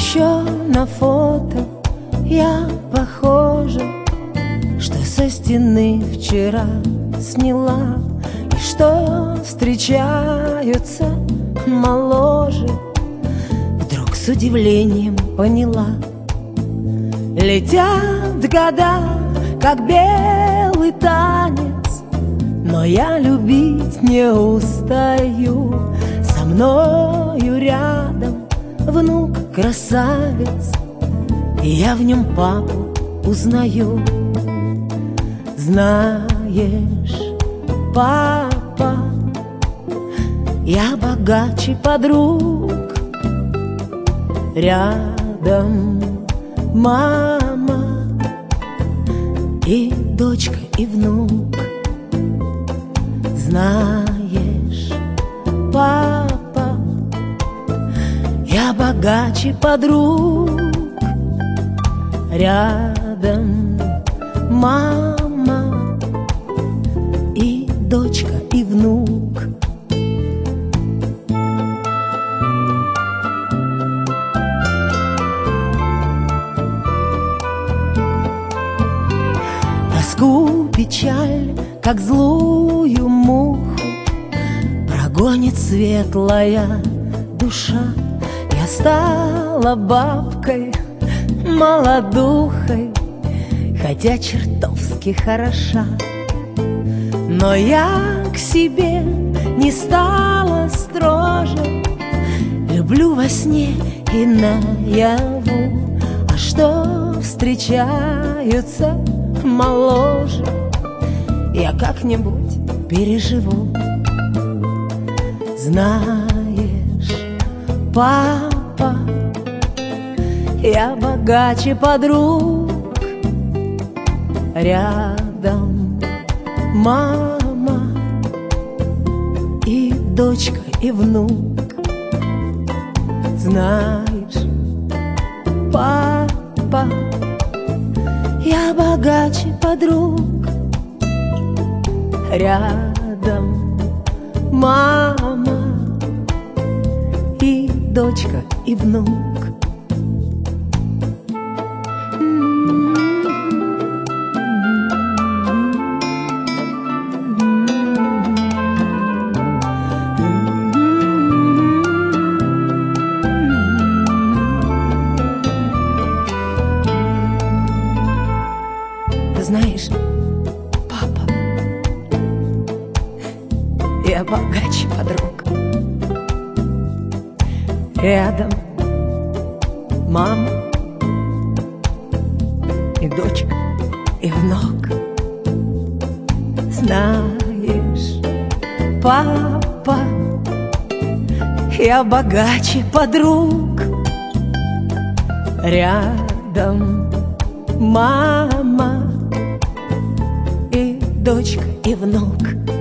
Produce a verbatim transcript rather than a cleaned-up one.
еще на фото я похожа, что со стены вчера сняла, и что встречаются моложе. Вдруг с удивлением поняла: летят года, как белый танец, но я любить не устаю. Со мною рядом внук красавец, и я в нем папу узнаю. Знаешь, папа, я богаче подруг. Рядом мама и дочка, и внук. Знаешь, папа, я богаче подруг. Рядом мама и дочка, и внук. Тоску, печаль, как злую муху, прогонит светлая душа. Я стала бабкой, молодухой, хотя чертовски хороша. Но я к себе не стала строже, люблю во сне и наяву. А что встречаются моложе, я как-нибудь переживу. Знаешь, папа, я богаче подруг. Рядом мама и дочка, и внук. Знаешь, папа, я богаче подруг. Рядом мама и дочка, и внук. Знаешь, папа, я богаче подруг. Рядом мама и дочка, и внук. Знаешь, папа, я богаче подруг. Рядом мама и дочка, и внук.